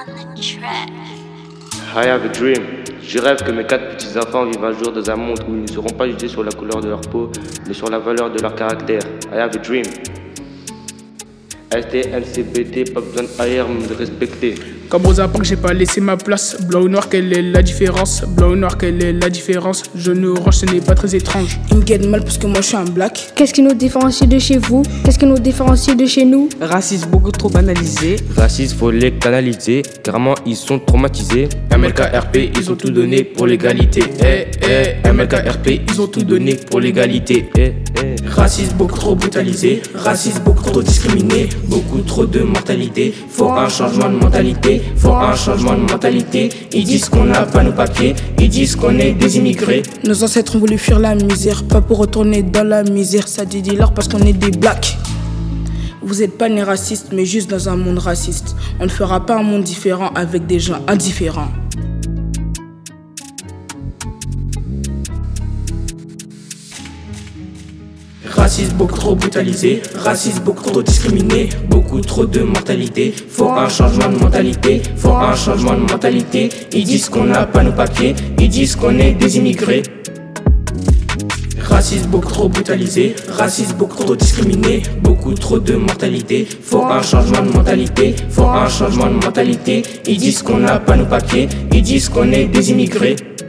I have a dream. Je rêve que mes 4 petits-enfants vivent un jour dans un monde où ils ne seront pas jugés sur la couleur de leur peau, mais sur la valeur de leur caractère. I have a dream. STLCBT, pas besoin d'ailleurs me respecter. Comme Rosa Parks, j'ai pas laissé ma place. Blanc ou noir, quelle est la différence? Blanc ou noir, quelle est la différence? Jaune ou orange, ce n'est pas très étrange. Ils me guettent mal parce que moi je suis un black. Qu'est-ce qui nous différencie de chez vous? Qu'est-ce qui nous différencie de chez nous? Racisme beaucoup trop banalisé. Racisme, faut les canaliser, carrément ils sont traumatisés. MLKRP, ils ont tout donné pour l'égalité. MLKRP, ils ont tout donné pour l'égalité. Racisme beaucoup trop brutalisé, racisme beaucoup trop discriminé, beaucoup trop de mortalité. Faut un changement de mentalité, faut un changement de mentalité. Ils disent qu'on n'a pas nos papiers, ils disent qu'on est des immigrés. Nos ancêtres ont voulu fuir la misère, pas pour retourner dans la misère. Ça dit leur parce qu'on est des blacks. Vous êtes pas nés racistes, mais juste dans un monde raciste. On ne fera pas un monde différent avec des gens indifférents. Racisme beaucoup trop brutalisé, racisme beaucoup trop discriminé, beaucoup trop de mortalité. Faut un changement de mentalité, faut un changement de mentalité. Ils disent qu'on n'a pas nos papiers, ils disent qu'on est des immigrés. Racisme beaucoup trop brutalisé, racisme beaucoup trop discriminé, beaucoup trop de mortalité. Faut un changement de mentalité, faut un changement de mentalité. Ils disent qu'on n'a pas nos papiers, ils disent qu'on est des immigrés.